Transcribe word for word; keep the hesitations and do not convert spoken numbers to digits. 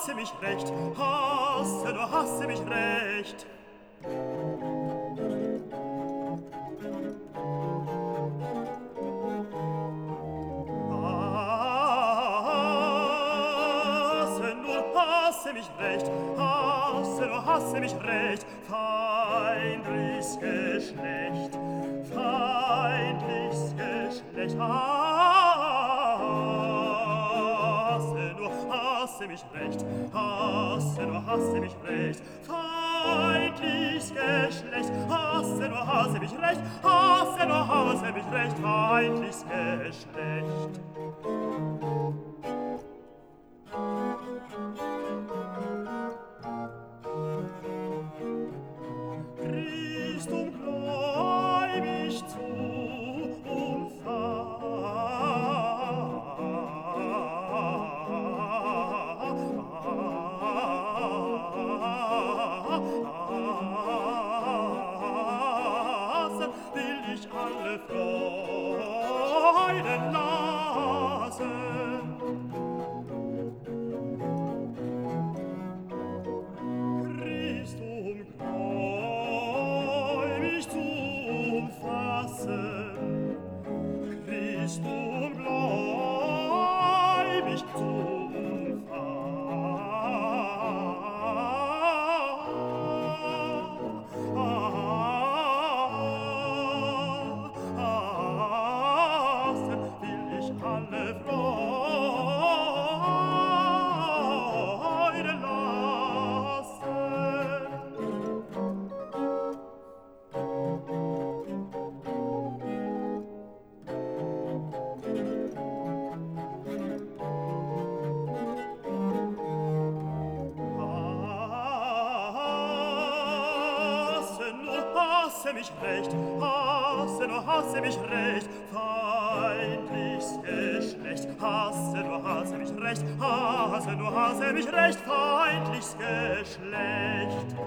hasse mich recht, hasse, du hasse mich recht. Hasse, nur hasse mich recht, hasse, du hasse mich recht, feindliches Geschlecht, feindliches Geschlecht, hasse, nur hasse mich recht, hasse, nur hasse mich recht, feindliches Geschlecht, hasse, nur hasse mich recht, hasse, nur hasse mich recht, feindliches Geschlecht. Christum gläub ich zu umfassen, will ich alle Freuden lassen. Christum gläub ich zu umfassen, Christum gläub ich zu umfassen, will ich alle Freude lassen. Hasse, nur hasse mich recht, hasse, nur hasse mich recht, feindliches Geschlecht, hasse, nur hasse mich recht, hasse, nur hasse mich recht, feindliches Geschlecht.